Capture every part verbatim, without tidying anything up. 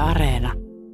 Areena.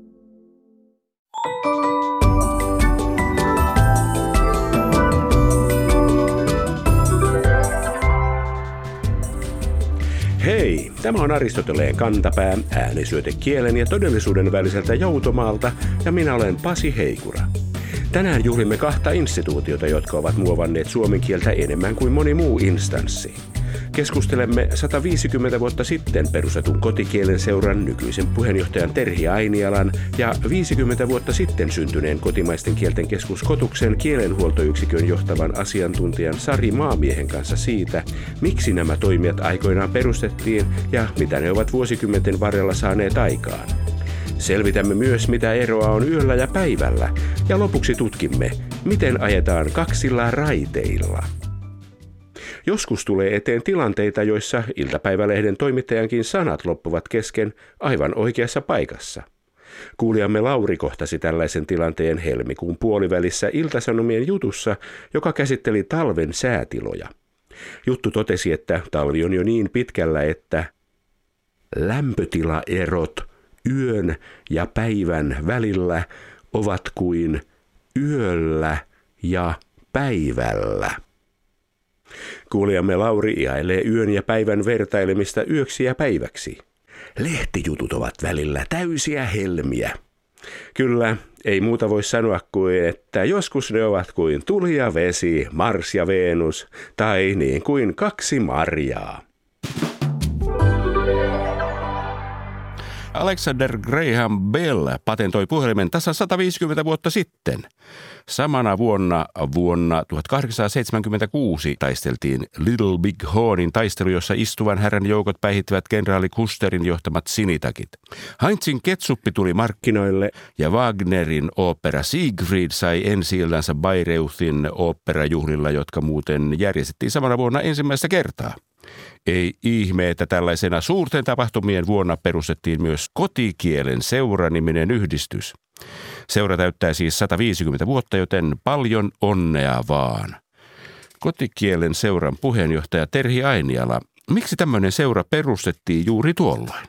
Hei, tämä on Aristoteleen kantapää, äänisyöte kielen ja todellisuuden väliseltä joutomaalta, ja minä olen Pasi Heikura. Tänään juhlimme kahta instituutiota, jotka ovat muovanneet suomen kieltä enemmän kuin moni muu instanssi. Keskustelemme sata viisikymmentä vuotta sitten perustetun kotikielen seuran nykyisen puheenjohtajan Terhi Ainialan ja viisikymmentä vuotta sitten syntyneen kotimaisten kielten keskus Kotuksen kielenhuoltoyksikön johtavan asiantuntijan Sari Maamiehen kanssa siitä, miksi nämä toimijat aikoinaan perustettiin ja mitä ne ovat vuosikymmenten varrella saaneet aikaan. Selvitämme myös, mitä eroa on yöllä ja päivällä, ja lopuksi tutkimme, miten ajetaan kaksilla raiteilla. Joskus tulee eteen tilanteita, joissa iltapäivälehden toimittajankin sanat loppuvat kesken aivan oikeassa paikassa. Kuulijamme Lauri kohtasi tällaisen tilanteen helmikuun puolivälissä Ilta-Sanomien jutussa, joka käsitteli talven säätiloja. Juttu totesi, että talvi on jo niin pitkällä, että lämpötilaerot yön ja päivän välillä ovat kuin yöllä ja päivällä. Kuulijamme Lauri ihailee yön ja päivän vertailemista yöksi ja päiväksi. Lehtijutut ovat välillä täysiä helmiä. Kyllä, ei muuta voi sanoa kuin, että joskus ne ovat kuin tuli ja vesi, Mars ja Venus, tai niin kuin kaksi marjaa. Alexander Graham Bell patentoi puhelimen tasan sata viisikymmentä vuotta sitten. Samana vuonna, vuonna tuhatkahdeksansataaseitsemänkymmentäkuusi, taisteltiin Little Big Hornin taistelu, jossa istuvan herran joukot päihittivät kenraali Custerin johtamat sinitakit. Heinzin ketsuppi tuli markkinoille ja Wagnerin opera Siegfried sai ensi-iltansa Bayreuthin oopperajuhlilla, jotka muuten järjestettiin samana vuonna ensimmäistä kertaa. Ei ihme, että tällaisena suurten tapahtumien vuonna perustettiin myös Kotikielen seura-niminen yhdistys. Seura täyttää siis sata viisikymmentä vuotta, joten paljon onnea vaan. Kotikielen seuran puheenjohtaja Terhi Ainiala, miksi tämmöinen seura perustettiin juuri tuolloin?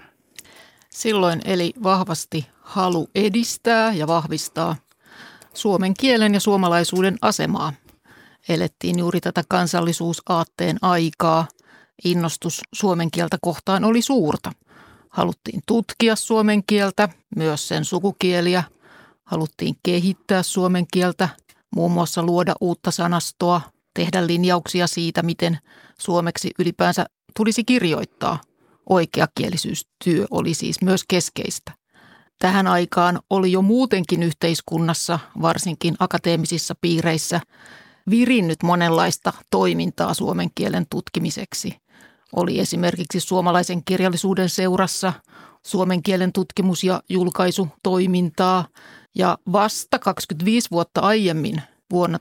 Silloin eli vahvasti halu edistää ja vahvistaa suomen kielen ja suomalaisuuden asemaa. Elettiin juuri tätä kansallisuusaatteen aikaa. Innostus suomen kieltä kohtaan oli suurta. Haluttiin tutkia suomen kieltä, myös sen sukukieliä. Haluttiin kehittää suomen kieltä, muun muassa luoda uutta sanastoa, tehdä linjauksia siitä, miten suomeksi ylipäänsä tulisi kirjoittaa. Oikeakielisyystyö oli siis myös keskeistä. Tähän aikaan oli jo muutenkin yhteiskunnassa, varsinkin akateemisissa piireissä, virinnyt monenlaista toimintaa suomen kielen tutkimiseksi. Oli esimerkiksi suomalaisen kirjallisuuden seurassa suomen kielen tutkimus- ja julkaisutoimintaa. Ja vasta kaksikymmentäviisi vuotta aiemmin, vuonna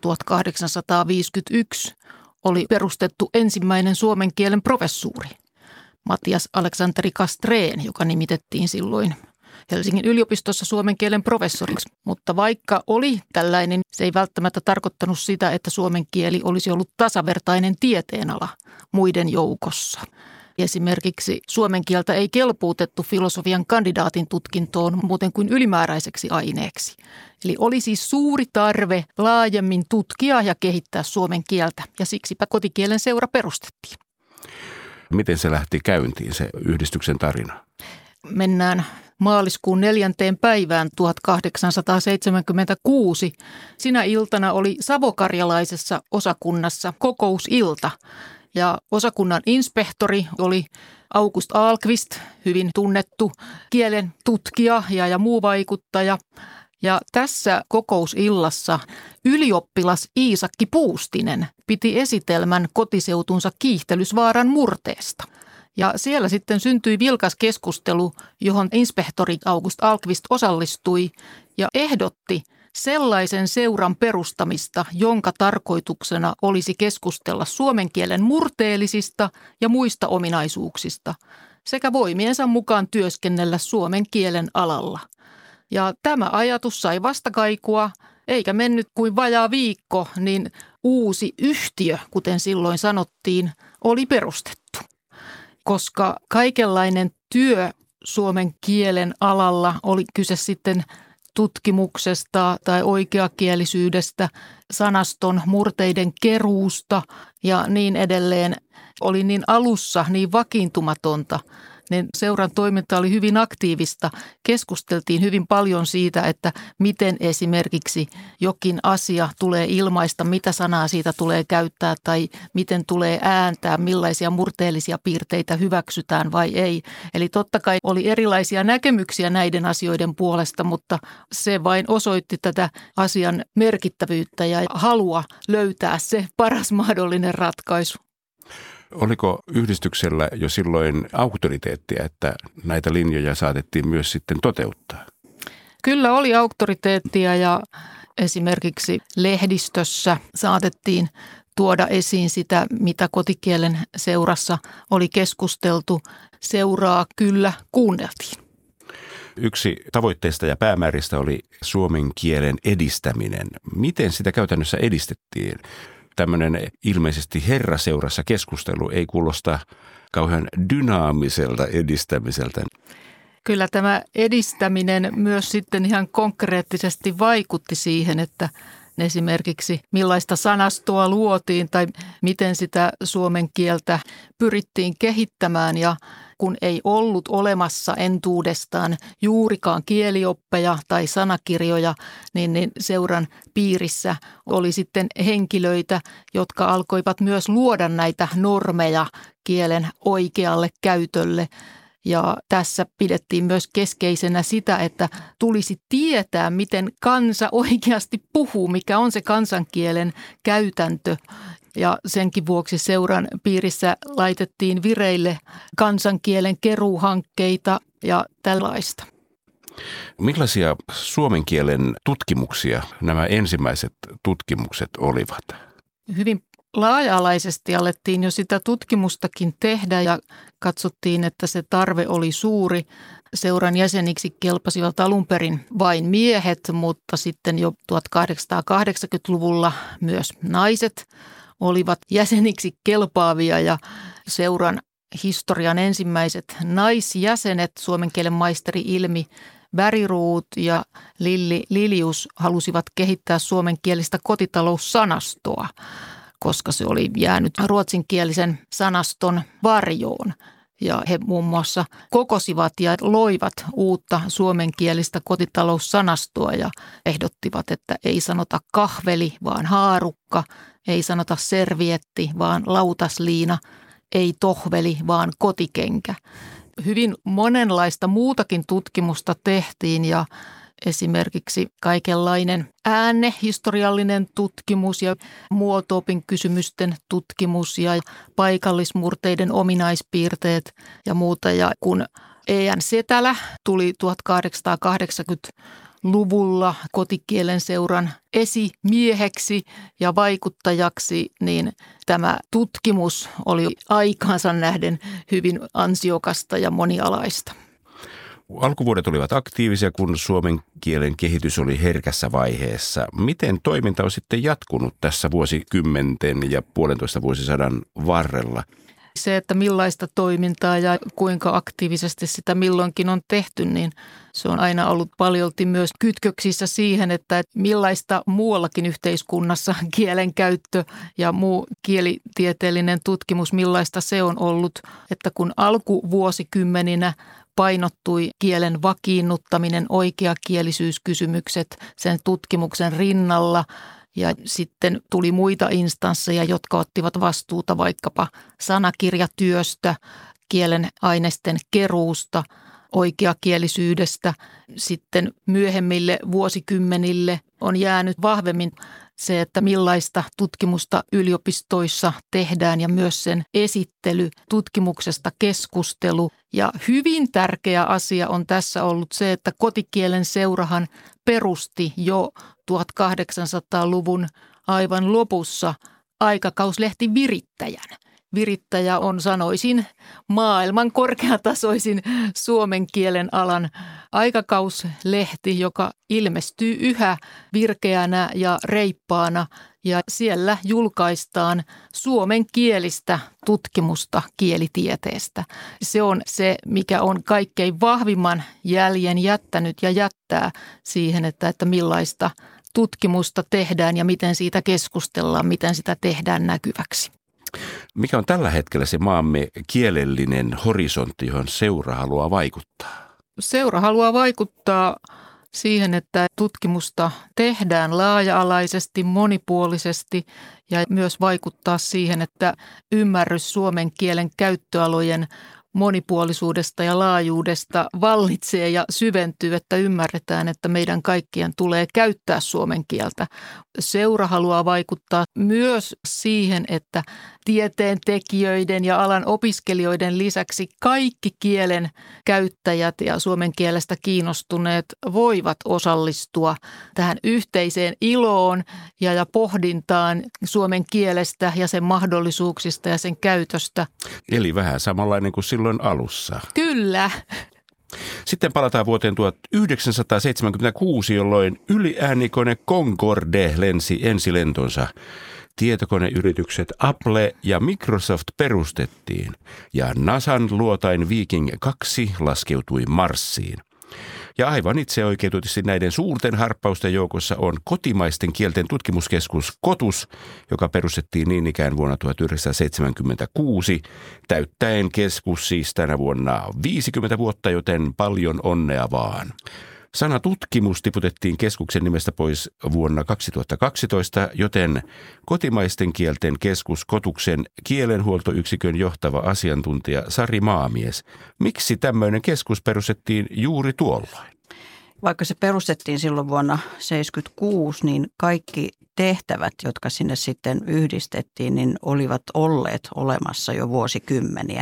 tuhatkahdeksansataaviisikymmentäyksi, oli perustettu ensimmäinen suomen kielen professuuri, Matias Aleksanteri Castrén, joka nimitettiin silloin Helsingin yliopistossa suomen kielen professoriksi. Mutta vaikka oli tällainen, se ei välttämättä tarkoittanut sitä, että suomen kieli olisi ollut tasavertainen tieteenala muiden joukossa. Esimerkiksi suomen kieltä ei kelpuutettu filosofian kandidaatin tutkintoon muuten kuin ylimääräiseksi aineeksi. Eli oli siis suuri tarve laajemmin tutkia ja kehittää suomen kieltä, ja siksipä Kotikielen seura perustettiin. Miten se lähti käyntiin, se yhdistyksen tarina? Mennään maaliskuun neljänteen päivään tuhatkahdeksansataaseitsemänkymmentäkuusi. Sinä iltana oli savokarjalaisessa osakunnassa kokousilta. Ja osakunnan inspektori oli August Ahlqvist, hyvin tunnettu kielen tutkija ja, ja muu vaikuttaja. Ja tässä kokousillassa ylioppilas Iisakki Puustinen piti esitelmän kotiseutunsa Kiihtelysvaaran murteesta. Ja siellä sitten syntyi vilkas keskustelu, johon inspektori August Ahlqvist osallistui ja ehdotti sellaisen seuran perustamista, jonka tarkoituksena olisi keskustella suomen kielen murteellisista ja muista ominaisuuksista sekä voimiensa mukaan työskennellä suomen kielen alalla. Ja tämä ajatus sai vastakaikua, eikä mennyt kuin vajaa viikko, niin uusi yhtiö, kuten silloin sanottiin, oli perustettu. Koska kaikenlainen työ suomen kielen alalla, oli kyse sitten tutkimuksesta tai oikeakielisyydestä, sanaston murteiden keruusta ja niin edelleen, oli niin alussa niin vakiintumatonta, niin seuran toiminta oli hyvin aktiivista. Keskusteltiin hyvin paljon siitä, että miten esimerkiksi jokin asia tulee ilmaista, mitä sanaa siitä tulee käyttää tai miten tulee ääntää, millaisia murteellisia piirteitä hyväksytään vai ei. Eli totta kai oli erilaisia näkemyksiä näiden asioiden puolesta, mutta se vain osoitti tätä asian merkittävyyttä ja halua löytää se paras mahdollinen ratkaisu. Oliko yhdistyksellä jo silloin auktoriteettia, että näitä linjoja saatettiin myös sitten toteuttaa? Kyllä oli auktoriteettia ja esimerkiksi lehdistössä saatettiin tuoda esiin sitä, mitä kotikielen seurassa oli keskusteltu. Seuraa kyllä kuunneltiin. Yksi tavoitteista ja päämääristä oli suomen kielen edistäminen. Miten sitä käytännössä edistettiin? Tämmöinen ilmeisesti herraseurassa keskustelu ei kuulosta kauhean dynaamiselta edistämiseltä. Kyllä tämä edistäminen myös sitten ihan konkreettisesti vaikutti siihen, että esimerkiksi millaista sanastoa luotiin tai miten sitä suomen kieltä pyrittiin kehittämään ja kun ei ollut olemassa entuudestaan juurikaan kielioppeja tai sanakirjoja, niin, niin seuran piirissä oli sitten henkilöitä, jotka alkoivat myös luoda näitä normeja kielen oikealle käytölle. Ja tässä pidettiin myös keskeisenä sitä, että tulisi tietää, miten kansa oikeasti puhuu, mikä on se kansankielen käytäntö. Ja senkin vuoksi seuran piirissä laitettiin vireille kansankielen keruuhankkeita ja tällaista. Millaisia suomen kielen tutkimuksia nämä ensimmäiset tutkimukset olivat? Hyvin laaja-alaisesti alettiin jo sitä tutkimustakin tehdä ja katsottiin, että se tarve oli suuri. Seuran jäseniksi kelpasivat alun perin vain miehet, mutta sitten jo tuhatkahdeksansataakahdeksankymmentäluvulla myös naiset olivat jäseniksi kelpaavia ja seuran historian ensimmäiset naisjäsenet, suomen kielen maisteri Ilmi Bergroth ja Lilli Lilius halusivat kehittää suomenkielistä kotitaloussanastoa, koska se oli jäänyt ruotsinkielisen sanaston varjoon. Ja he muun muassa kokosivat ja loivat uutta suomenkielistä kotitaloussanastoa ja ehdottivat, että ei sanota kahveli, vaan haarukka, ei sanota servietti, vaan lautasliina, ei tohveli, vaan kotikenkä. Hyvin monenlaista muutakin tutkimusta tehtiin ja esimerkiksi kaikenlainen äänehistoriallinen tutkimus ja muoto-opin kysymysten tutkimus ja paikallismurteiden ominaispiirteet ja muuta. Ja kun E N Setälä tuli tuhatkahdeksansataakahdeksankymmentäluvulla kotikielen seuran esimieheksi ja vaikuttajaksi, niin tämä tutkimus oli aikaansa nähden hyvin ansiokasta ja monialaista. Alkuvuodet olivat aktiivisia, kun suomen kielen kehitys oli herkässä vaiheessa. Miten toiminta on sitten jatkunut tässä vuosikymmenten ja puolentoista vuosisadan varrella? Se, että millaista toimintaa ja kuinka aktiivisesti sitä milloinkin on tehty, niin se on aina ollut paljolti myös kytköksissä siihen, että millaista muuallakin yhteiskunnassa kielen käyttö ja muu kielitieteellinen tutkimus, millaista se on ollut, että kun alkuvuosikymmeninä painottui kielen vakiinnuttaminen, oikeakielisyyskysymykset sen tutkimuksen rinnalla ja sitten tuli muita instansseja, jotka ottivat vastuuta vaikkapa sanakirjatyöstä, kielen aineisten keruusta, oikeakielisyydestä. Sitten myöhemmille vuosikymmenille on jäänyt vahvemmin se, että millaista tutkimusta yliopistoissa tehdään ja myös sen esittely, tutkimuksesta keskustelu. Ja hyvin tärkeä asia on tässä ollut se, että kotikielen seurahan perusti jo tuhatkahdeksansataaluvun aivan lopussa aikakauslehti Virittäjän. virittäjä on, sanoisin, maailman korkeatasoisin suomen kielen alan aikakauslehti, joka ilmestyy yhä virkeänä ja reippaana. Ja siellä julkaistaan suomenkielistä tutkimusta kielitieteestä. Se on se, mikä on kaikkein vahvimman jäljen jättänyt ja jättää siihen, että, että millaista tutkimusta tehdään ja miten siitä keskustellaan, miten sitä tehdään näkyväksi. Mikä on tällä hetkellä se maamme kielellinen horisontti, johon seura haluaa vaikuttaa? Seura haluaa vaikuttaa siihen, että tutkimusta tehdään laaja-alaisesti, monipuolisesti ja myös vaikuttaa siihen, että ymmärrys suomen kielen käyttöalojen monipuolisuudesta ja laajuudesta vallitsee ja syventyy, että ymmärretään, että meidän kaikkien tulee käyttää suomen kieltä. Seura haluaa vaikuttaa myös siihen, että tieteen tekijöiden ja alan opiskelijoiden lisäksi kaikki kielen käyttäjät ja suomen kielestä kiinnostuneet voivat osallistua tähän yhteiseen iloon ja, ja pohdintaan suomen kielestä ja sen mahdollisuuksista ja sen käytöstä. Eli vähän samanlainen kuin silloin alussa. Kyllä. Sitten palataan vuoteen tuhatyhdeksänsataaseitsemänkymmentäkuusi, jolloin yliäänikone Concorde lensi ensilentonsa. Tietokoneyritykset Apple ja Microsoft perustettiin ja NASAn luotain Viking kaksi laskeutui Marsiin. Ja aivan itseoikeutetusti näiden suurten harppausten joukossa on kotimaisten kielten tutkimuskeskus KOTUS, joka perustettiin niin ikään vuonna tuhatyhdeksänsataaseitsemänkymmentäkuusi. Täyttäen keskus siis tänä vuonna viisikymmentä vuotta, joten paljon onnea vaan. Sana tutkimus tiputettiin keskuksen nimestä pois vuonna kaksituhattakaksitoista, joten kotimaisten kielten keskus KOTUKsen kielenhuoltoyksikön johtava asiantuntija Sari Maamies. Miksi tämmöinen keskus perustettiin juuri tuolloin? Vaikka se perustettiin silloin vuonna tuhatyhdeksänsataaseitsemänkymmentäkuusi, niin kaikki tehtävät, jotka sinne sitten yhdistettiin, niin olivat olleet olemassa jo vuosikymmeniä.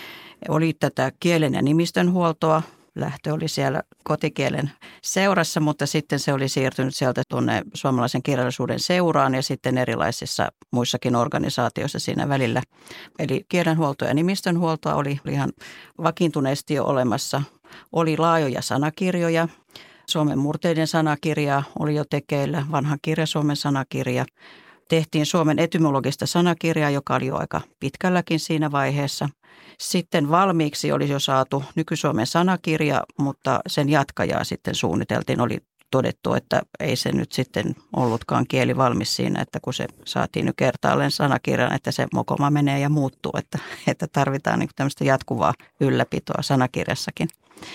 Oli tätä kielen ja nimistönhuoltoa. Lähtö oli siellä kotikielen seurassa, mutta sitten se oli siirtynyt sieltä tuonne suomalaisen kirjallisuuden seuraan ja sitten erilaisissa muissakin organisaatioissa siinä välillä. Eli kielenhuolto ja nimistönhuoltoa oli ihan vakiintuneesti jo olemassa. Oli laajoja sanakirjoja. Suomen murteiden sanakirja oli jo tekeillä, vanha kirja Suomen sanakirja. Tehtiin Suomen etymologista sanakirjaa, joka oli jo aika pitkälläkin siinä vaiheessa. Sitten valmiiksi oli jo saatu nyky-Suomen sanakirja, mutta sen jatkajaa sitten suunniteltiin. Oli todettu, että ei se nyt sitten ollutkaan kieli valmis siinä, että kun se saatiin nyt kertaalleen sanakirjan, että se mokoma menee ja muuttuu, että, että tarvitaan niin tämmöistä jatkuvaa ylläpitoa sanakirjassakin.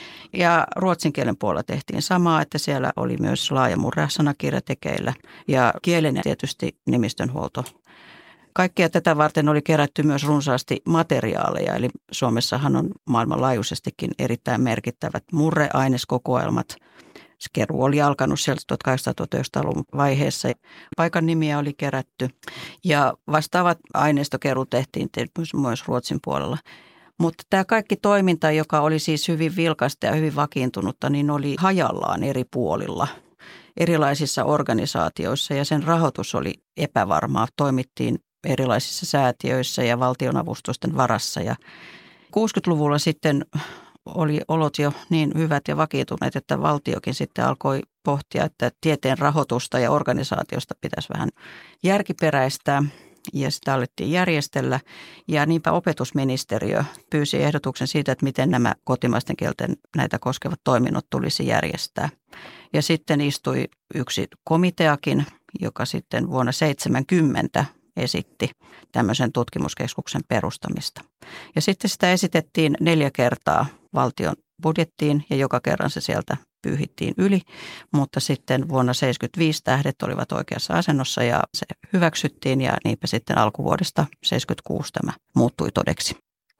Ja ruotsin kielen puolella tehtiin samaa, että siellä oli myös laaja murresanakirja tekeillä ja kielen ja tietysti nimistönhuolto. Kaikkea tätä varten oli kerätty myös runsaasti materiaaleja, eli Suomessahan on maailmanlaajuisestikin erittäin merkittävät murreaineskokoelmat. Keruu oli alkanut sieltä tuhatkahdeksansataa-tuhatyhdeksänsataaluvun vaiheessa. Paikan nimiä oli kerätty ja vastaavat aineistokeru tehtiin myös Ruotsin puolella. Mutta tämä kaikki toiminta, joka oli siis hyvin vilkasta ja hyvin vakiintunutta, niin oli hajallaan eri puolilla erilaisissa organisaatioissa ja sen rahoitus oli epävarmaa. Toimittiin erilaisissa säätiöissä ja valtionavustusten varassa ja kuusikymmentäluvulla sitten oli olot jo niin hyvät ja vakiintuneet, että valtiokin sitten alkoi pohtia, että tieteen rahoitusta ja organisaatiosta pitäisi vähän järkiperäistää. Ja sitä alettiin järjestellä ja niinpä opetusministeriö pyysi ehdotuksen siitä, että miten nämä kotimaisten kielten näitä koskevat toiminnot tulisi järjestää. Ja sitten istui yksi komiteakin, joka sitten vuonna seitsemänkymmentä esitti tämmöisen tutkimuskeskuksen perustamista. Ja sitten sitä esitettiin neljä kertaa valtion budjettiin ja joka kerran se sieltä pyyhittiin yli, mutta sitten vuonna seitsemänkymmentäviisi tähdet olivat oikeassa asennossa ja se hyväksyttiin ja niinpä sitten alkuvuodesta seitsemänkymmentäkuusi tämä muuttui todeksi.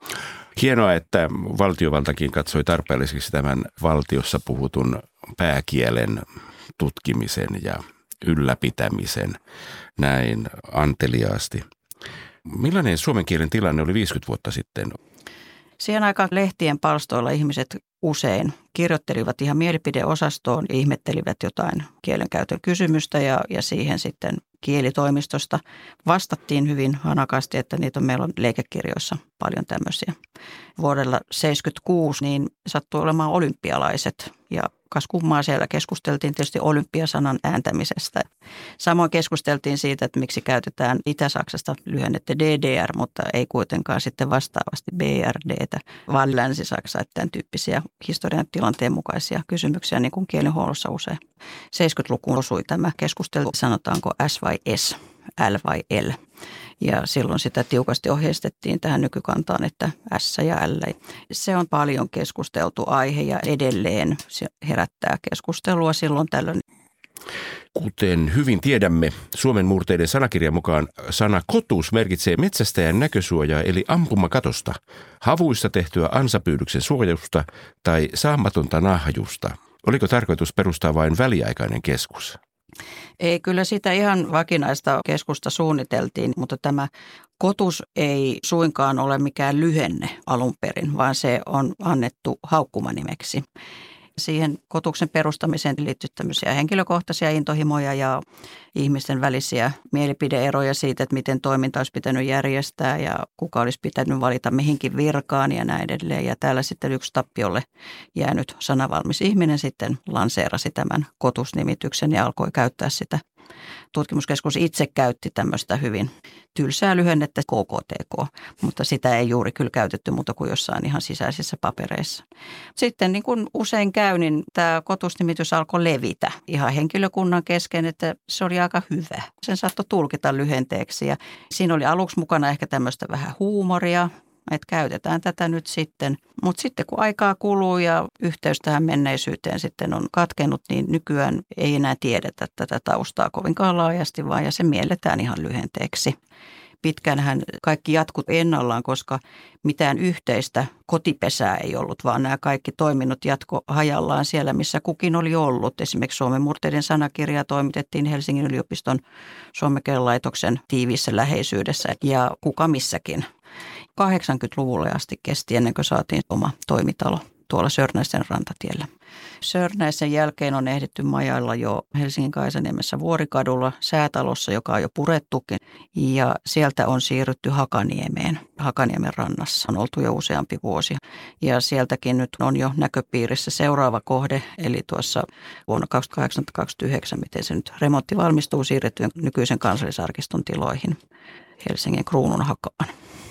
Hienoa, että valtiovaltakin katsoi tarpeelliseksi tämän valtiossa puhutun pääkielen tutkimisen ja ylläpitämisen näin anteliaasti. Millainen suomen kielen tilanne oli viisikymmentä vuotta sitten? Siihen aikaan lehtien palstoilla ihmiset usein kirjoittelivat ihan mielipideosastoon ja ihmettelivät jotain kielenkäytön kysymystä ja, ja siihen sitten kielitoimistosta vastattiin hyvin hanakasti, että niitä on, meillä on leikekirjoissa paljon tämmöisiä. Vuodella seitsemänkymmentäkuusi niin sattui olemaan olympialaiset ja kas kummaa siellä keskusteltiin tietysti olympiasanan ääntämisestä. Samoin keskusteltiin siitä, että miksi käytetään Itä-Saksasta lyhennettä D D R, mutta ei kuitenkaan sitten vastaavasti B R D:tä, vaan Länsi-Saksa, että tämän tyyppisiä historian tilanteen mukaisia kysymyksiä, niin kuin kielenhuollossa usein. seitsemänkymmentälukuun osui tämä keskustelu, sanotaanko S vai S, L vai L. Ja silloin sitä tiukasti ohjeistettiin tähän nykykantaan, että S ja L. Se on paljon keskusteltu aihe ja edelleen se herättää keskustelua silloin tällöin. Kuten hyvin tiedämme, Suomen murteiden sanakirjan mukaan sana kotus merkitsee metsästäjän näkösuojaa eli ampumakatosta, havuista tehtyä ansapyydyksen suojausta tai saamatonta nahjusta. Oliko tarkoitus perustaa vain väliaikainen keskus? Ei, kyllä sitä ihan vakinaista keskusta suunniteltiin, mutta tämä kotus ei suinkaan ole mikään lyhenne alun perin, vaan se on annettu haukkumanimeksi. Siihen kotuksen perustamiseen liittyy tämmöisiä henkilökohtaisia intohimoja ja ihmisten välisiä mielipideeroja siitä, että miten toiminta olisi pitänyt järjestää ja kuka olisi pitänyt valita mihinkin virkaan ja näin edelleen. Ja täällä sitten yksi tappiolle jäänyt sanavalmis ihminen sitten lanseerasi tämän kotusnimityksen ja alkoi käyttää sitä. Tutkimuskeskus itse käytti tämmöistä hyvin tylsää lyhennettä K K T K, mutta sitä ei juuri kyllä käytetty muuta kuin jossain ihan sisäisissä papereissa. Sitten niin kuin usein käy, niin tämä kotusnimitys alkoi levitä ihan henkilökunnan kesken, että se oli aika hyvä. Sen saattoi tulkita lyhenteeksi ja siinä oli aluksi mukana ehkä tämmöistä vähän huumoria, että käytetään tätä nyt sitten. Mutta sitten kun aikaa kuluu ja yhteys tähän menneisyyteen sitten on katkennut, niin nykyään ei enää tiedetä tätä taustaa kovinkaan laajasti, vaan ja se mielletään ihan lyhenteeksi. Pitkänhän kaikki jatkui ennallaan, koska mitään yhteistä kotipesää ei ollut, vaan nämä kaikki toiminnot jatko hajallaan siellä, missä kukin oli ollut. Esimerkiksi Suomen murteiden sanakirjaa toimitettiin Helsingin yliopiston suomen kielen laitoksen tiiviissä läheisyydessä ja kuka missäkin. kahdeksankymmentäluvulle asti kesti ennen kuin saatiin oma toimitalo tuolla Sörnäisen rantatiellä. Sörnäisen jälkeen on ehditty majailla jo Helsingin Kaisaniemessä Vuorikadulla säätalossa, joka on jo purettukin. Ja sieltä on siirrytty Hakaniemeen. Hakaniemen rannassa on oltu jo useampi vuosi. Ja sieltäkin nyt on jo näköpiirissä seuraava kohde, eli tuossa vuonna kaksituhattakahdeksan kaksituhattayhdeksän, miten se nyt remontti valmistuu, siirrettyyn nykyisen kansallisarkiston tiloihin Helsingin Kruununhakaan.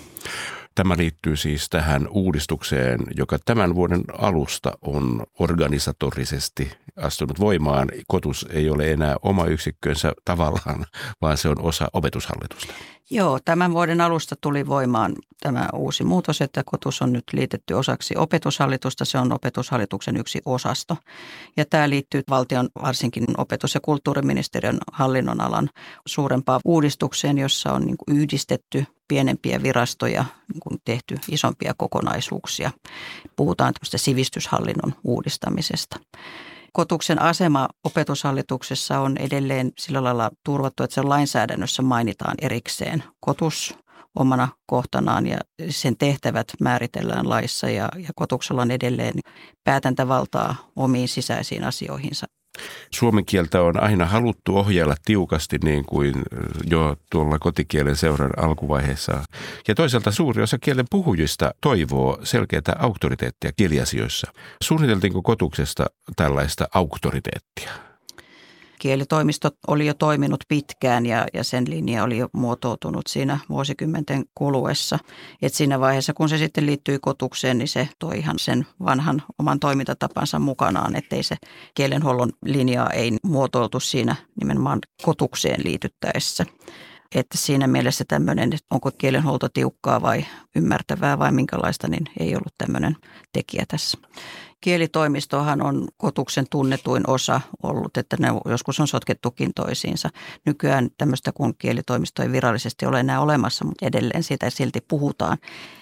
Tämä liittyy siis tähän uudistukseen, joka tämän vuoden alusta on organisatorisesti astunut voimaan. Kotus ei ole enää oma yksikkönsä tavallaan, vaan se on osa opetushallitusta. Joo, tämän vuoden alusta tuli voimaan tämä uusi muutos, että Kotus on nyt liitetty osaksi opetushallitusta. Se on opetushallituksen yksi osasto. Ja tämä liittyy valtion, varsinkin opetus- ja kulttuuriministeriön hallinnonalan suurempaan uudistukseen, jossa on niin kuin yhdistetty pienempiä virastoja, niin kuin tehty isompia kokonaisuuksia. Puhutaan tämmöistä sivistyshallinnon uudistamisesta. Kotuksen asema opetushallituksessa on edelleen sillä lailla turvattu, että sen lainsäädännössä mainitaan erikseen Kotus omana kohtanaan ja sen tehtävät määritellään laissa ja, ja Kotuksella on edelleen päätäntävaltaa omiin sisäisiin asioihinsa. Suomen kieltä on aina haluttu ohjailla tiukasti niin kuin jo tuolla kotikielen seuran alkuvaiheessa. Ja toisaalta suuri osa kielen puhujista toivoo selkeää auktoriteettia kieliasioissa. Suunniteltiinko Kotuksesta tällaista auktoriteettia? Kielitoimistot oli jo toiminut pitkään ja, ja sen linja oli jo muotoutunut siinä vuosikymmenten kuluessa. Et siinä vaiheessa, kun se sitten liittyi Kotukseen, niin se toi ihan sen vanhan oman toimintatapansa mukanaan, ettei se kielenhuollon linjaa ei muotoiltu siinä nimenomaan Kotukseen liityttäessä. Että siinä mielessä tämmöinen, onko kielenhuolto tiukkaa vai ymmärtävää vai minkälaista, niin ei ollut tämmöinen tekijä tässä. Kielitoimistohan on Kotuksen tunnetuin osa ollut, että ne joskus on sotkettukin toisiinsa. Nykyään tämmöistä kun kielitoimisto ei virallisesti ole enää olemassa, mutta edelleen siitä silti puhutaan.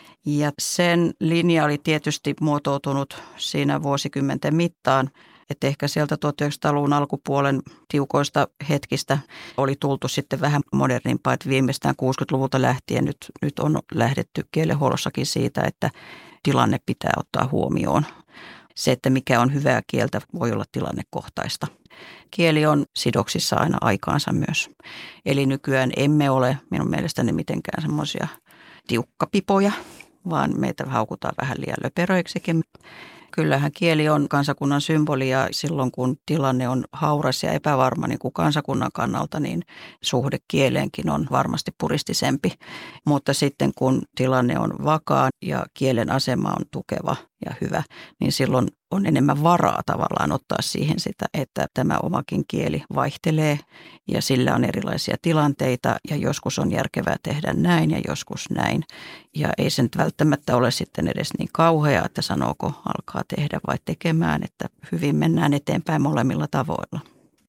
Ja sen linja oli tietysti muotoutunut siinä vuosikymmenten mittaan, että ehkä sieltä tuhatyhdeksänsataaluvun alkupuolen tiukoista hetkistä oli tultu sitten vähän modernimpaa, että viimeistään kuusikymmentäluvulta lähtien nyt, nyt on lähdetty kielenhuollossakin siitä, että tilanne pitää ottaa huomioon. se, että mikä on hyvää kieltä, voi olla tilannekohtaista. Kieli on sidoksissa aina aikaansa myös. Eli nykyään emme ole minun mielestäni mitenkään semmoisia tiukkapipoja, vaan meitä haukutaan vähän liian löperöiksikin. Kyllähän kieli on kansakunnan symboli ja silloin kun tilanne on hauras ja epävarma niin kuin kansakunnan kannalta, niin suhde kieleenkin on varmasti puristisempi. Mutta sitten kun tilanne on vakaa ja kielen asema on tukeva ja hyvä, niin silloin on enemmän varaa tavallaan ottaa siihen sitä, että tämä omakin kieli vaihtelee ja sillä on erilaisia tilanteita ja joskus on järkevää tehdä näin ja joskus näin. Ja ei se nyt välttämättä ole sitten edes niin kauhea, että sanooko alkaa tehdä vai tekemään, että hyvin mennään eteenpäin molemmilla tavoilla.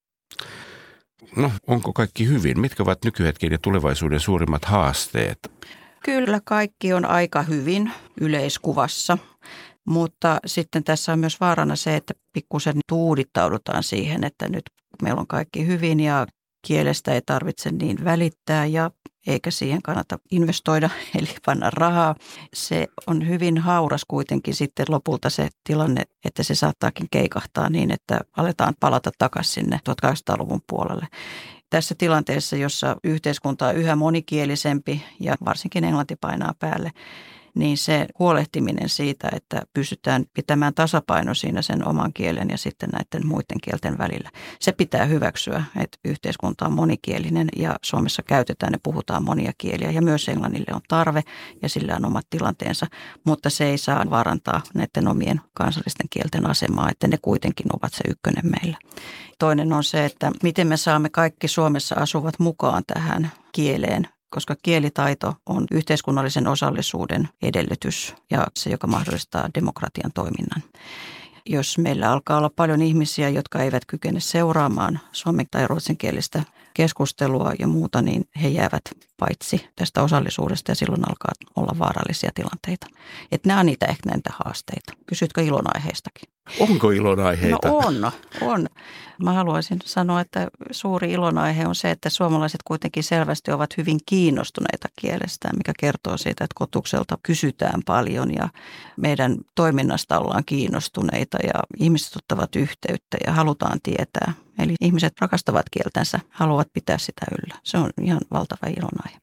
No, onko kaikki hyvin? Mitkä ovat nykyhetken ja tulevaisuuden suurimmat haasteet? Kyllä kaikki on aika hyvin yleiskuvassa. Mutta sitten tässä on myös vaarana se, että pikkusen tuudittaudutaan siihen, että nyt meillä on kaikki hyvin ja kielestä ei tarvitse niin välittää ja eikä siihen kannata investoida, eli panna rahaa. Se on hyvin hauras kuitenkin sitten lopulta se tilanne, että se saattaakin keikahtaa niin, että aletaan palata takaisin sinne tuhatkahdeksansataaluvun puolelle. Tässä tilanteessa, jossa yhteiskunta on yhä monikielisempi ja varsinkin englanti painaa päälle, niin se huolehtiminen siitä, että pystytään pitämään tasapaino siinä sen oman kielen ja sitten näiden muiden kielten välillä. Se pitää hyväksyä, että yhteiskunta on monikielinen ja Suomessa käytetään ja puhutaan monia kieliä ja myös englannille on tarve ja sillä on omat tilanteensa, mutta se ei saa vaarantaa näiden omien kansallisten kielten asemaa, että ne kuitenkin ovat se ykkönen meillä. Toinen on se, että miten me saamme kaikki Suomessa asuvat mukaan tähän kieleen, koska kielitaito on yhteiskunnallisen osallisuuden edellytys ja se, joka mahdollistaa demokratian toiminnan. Jos meillä alkaa olla paljon ihmisiä, jotka eivät kykene seuraamaan suomen- tai ruotsinkielistä keskustelua ja muuta, niin he jäävät paitsi tästä osallisuudesta ja silloin alkaa olla vaarallisia tilanteita. Että nämä on niitä ehkä näitä haasteita. Kysytkö ilonaiheistakin? Onko ilonaiheita? No on, on. Mä haluaisin sanoa, että suuri ilonaihe on se, että suomalaiset kuitenkin selvästi ovat hyvin kiinnostuneita kielestään, mikä kertoo siitä, että Kotukselta kysytään paljon ja meidän toiminnasta ollaan kiinnostuneita ja ihmiset ottavat yhteyttä ja halutaan tietää. Eli ihmiset rakastavat kieltänsä, haluavat pitää sitä yllä. Se on ihan valtava ilonaihe.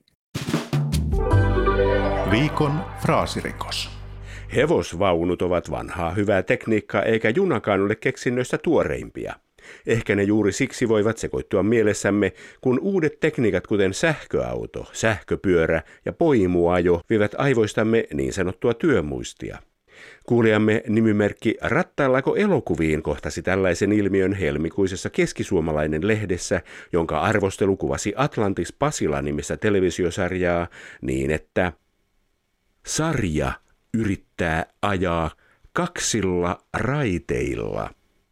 Viikon fraasirikos. Hevosvaunut ovat vanhaa hyvää tekniikkaa eikä junakaan ole keksinnöistä tuoreimpia. Ehkä ne juuri siksi voivat sekoittua mielessämme, kun uudet tekniikat kuten sähköauto, sähköpyörä ja poimuajo vievät aivoistamme niin sanottua työmuistia. Kuulijamme nimimerkki Rattaillako elokuviin kohtasi tällaisen ilmiön helmikuisessa Keskisuomalainen lehdessä, jonka arvostelu kuvasi Atlantis Pasila-nimistä televisiosarjaa niin, että sarja yrittää ajaa kaksilla raiteilla.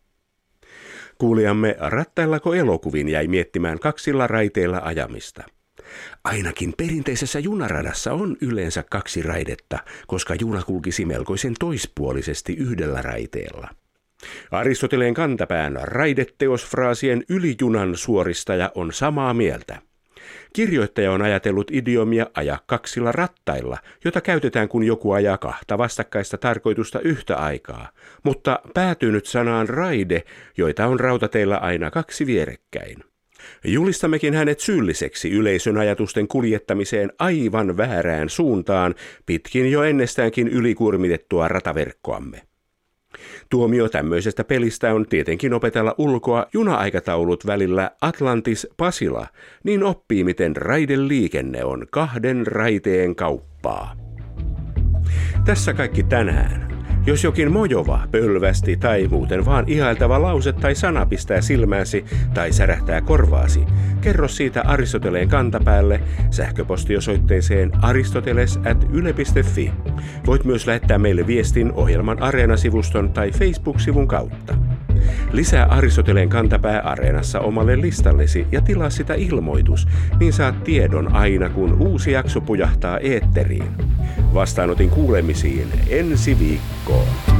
Kuulijamme Rattaillako elokuviin jäi miettimään kaksilla raiteilla ajamista. Ainakin perinteisessä junaradassa on yleensä kaksi raidetta, koska juna kulkisi melkoisen toispuolisesti yhdellä raiteella. Aristoteleen kantapään raideteosfraasien ylijunan suoristaja on samaa mieltä. Kirjoittaja on ajatellut idiomia ajaa kaksilla rattailla, jota käytetään kun joku ajaa kahta vastakkaista tarkoitusta yhtä aikaa, mutta päätynyt sanaan raide, joita on rautateillä aina kaksi vierekkäin. Julistammekin hänet syylliseksi yleisön ajatusten kuljettamiseen aivan väärään suuntaan pitkin jo ennestäänkin ylikuormitettua rataverkkoamme. Tuomio tämmöisestä pelistä on tietenkin opetella ulkoa juna-aikataulut välillä Atlantis-Pasila, niin oppii miten raideliikenne on kahden raiteen kauppaa. Tässä kaikki tänään. Jos jokin mojova, pölvästi tai muuten vaan ihailtava lause tai sana pistää silmääsi tai särähtää korvaasi, kerro siitä Aristoteleen kantapäälle sähköpostiosoitteeseen aristoteles at yle piste fi. Voit myös lähettää meille viestin ohjelman Areena-sivuston tai Facebook-sivun kautta. Lisää Aristoteleen kantapää Areenassa omalle listallesi ja tilaa sitä ilmoitus, niin saat tiedon aina kun uusi jakso pujahtaa eetteriin. Vastaanotin kuulemisiin ensi viikkoon.